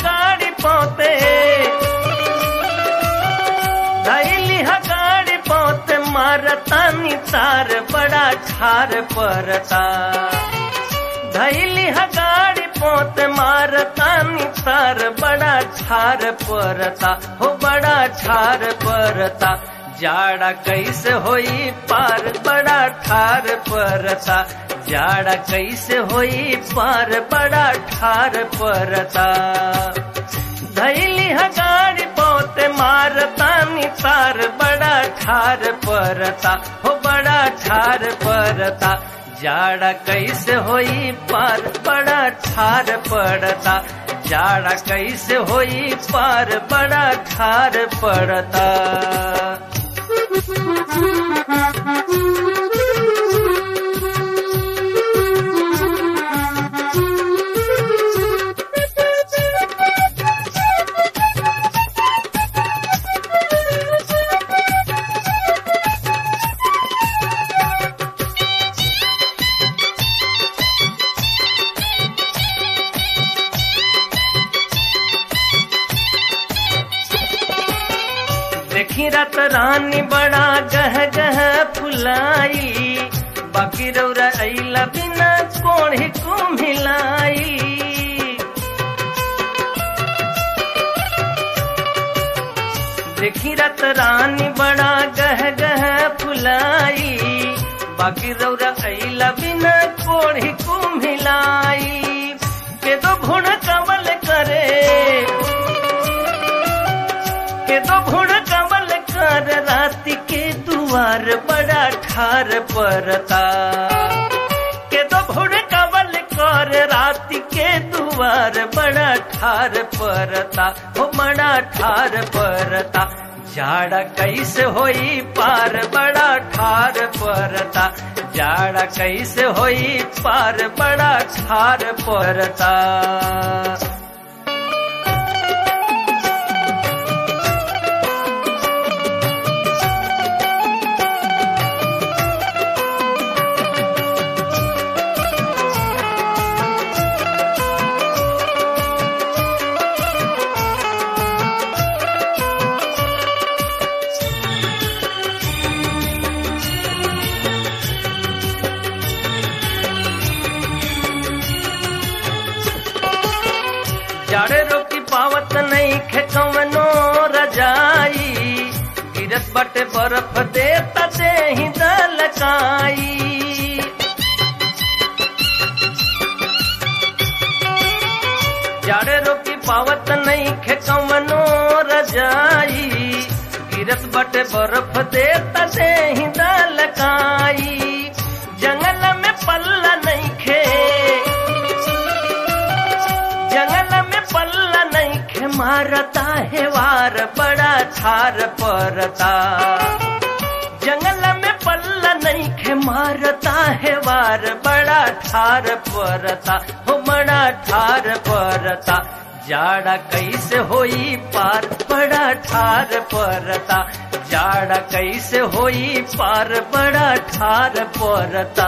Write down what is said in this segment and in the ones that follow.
गाड़ी पोते धैली गाड़ी पोते मारतानी तार बड़ा ठार परता धैली गाड़ी पोते मारतानी तार बड़ा ठार परता हो बड़ा ठार परता जाड़ा कैसे होई पार बड़ा ठार परता जाड़ा कैसे होई पार बड़ा ठार परता धैली गाड़ी पोते मारतानी तार बड़ा ठार परता हो बड़ा ठार परता जाड़ा कैसे होई पार बड़ा ठार पड़ता जाड़ा कैसे होई पार बड़ा ठार पड़ता देखी रात रानी बड़ा गह गह फुलाई बाकी रौरा अइला बिना कोढ़ी को मिलाई देखी रात रानी बड़ा गह गह फुलाई बाकी रौरा अइला बिना कोढ़ी को मिलाई के दो भुण कमल करे के दो भुण कमल कर राति के दुआर बड़ा ठार परता के दो भुण कमल कर राति के दुआर बड़ा ठार परता हो बड़ा ठार परता जाड़ा कैसे होई पार बड़ा ठार परता जाड़ा कैसे होई पार बड़ा ठार परता जाड़े रोकी पावत नहीं खेकवनो रजाई गिरत बटे बर्फ देता दे ही दलकाई जाड़े रोकी पावत नहीं खेकवनो रजाई गिरत बटे बर्फ देता दे ही दलकाई जंगल में पल्ला नहीं खे जंगल में पल्ला नहीं खे मारता है वार बड़ा ठार परता जंगल में पल्ला नहीं खे मारता है वार बड़ा ठार परता हो बड़ा ठार परता जाड़ा कैसे होई पार बड़ा ठार परता जाड़ा कैसे होई पार बड़ा ठार परता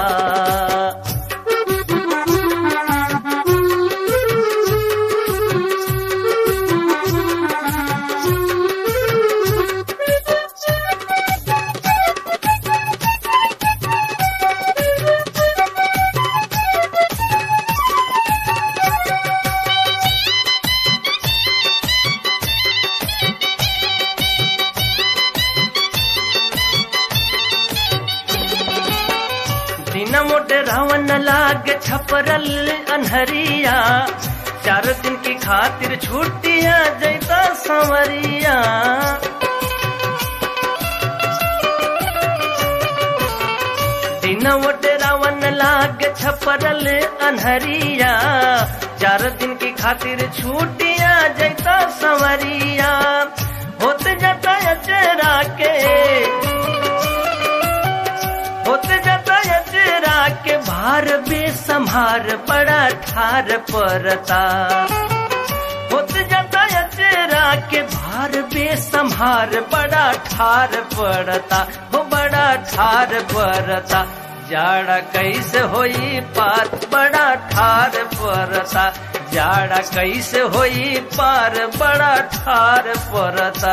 दिन मोटे रावण लागे छपरल अनहरिया 4 दिन की खातिर छुट्टिया जैता संवरिया दिन मोटे रावण लागे छपरल अनहरिया 4 दिन की खातिर छुट्टिया जैता संवरिया होते जाता अचरा के होते जाता अचरा के भार बेसंभार बड़ा ठार परता होते जाता अचरा के भार बेसंभार बड़ा ठार पड़ता हो बड़ा ठार परता जाड़ा कैसे होई पार बड़ा ठार परता, जाड़ा कैसे होई पार बड़ा ठार परता।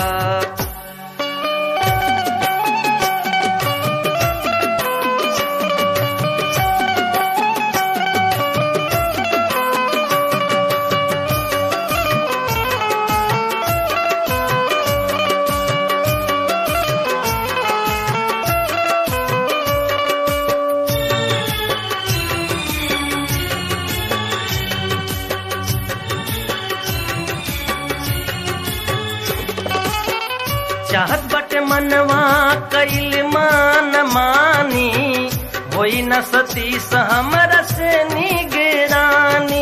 चाहत बटे मनवा कैल मान मानी, होई न सतीश हमरा से निगरानी।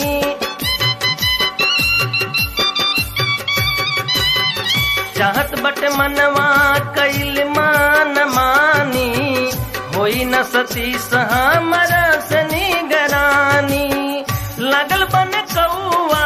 चाहत बटे मनवा कैल मान मानी, होई न सतीश हमरा से निगरानी। लगल बन कौआ,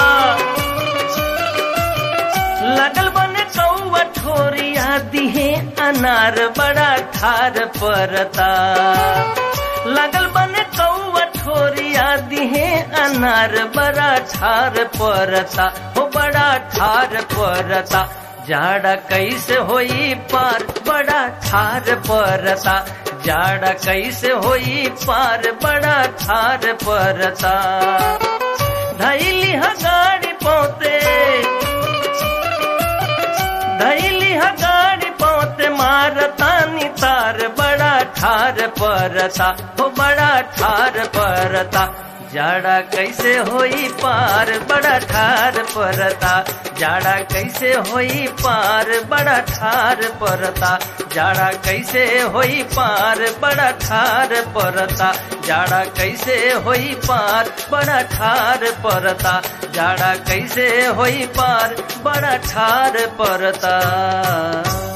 लगल बन कौआ ठोरिया दिहे अनार बड़ा ठार परता। लगल बन कौआ ठोरिया दिहे अनार बड़ा ठार परता, हो बड़ा ठार परता। जाड़ा कैसे होई पार बड़ा ठार परता, जाड़ा कैसे होई पार बड़ा ठार परता। धैली ह गाड़ी पौते, धैली ह गाड़ी पौते मारतानी तार बड़ा ठार परता, हो बड़ा ठार परता। जाड़ा कैसे होई पार बड़ा ठार परता, जाड़ा कैसे होई पार बड़ा ठार परता, जाड़ा कैसे होई पार बड़ा ठार परता, जाड़ा कैसे होई पार बड़ा ठार परता, जाड़ा कैसे होई पार बड़ा ठार परता।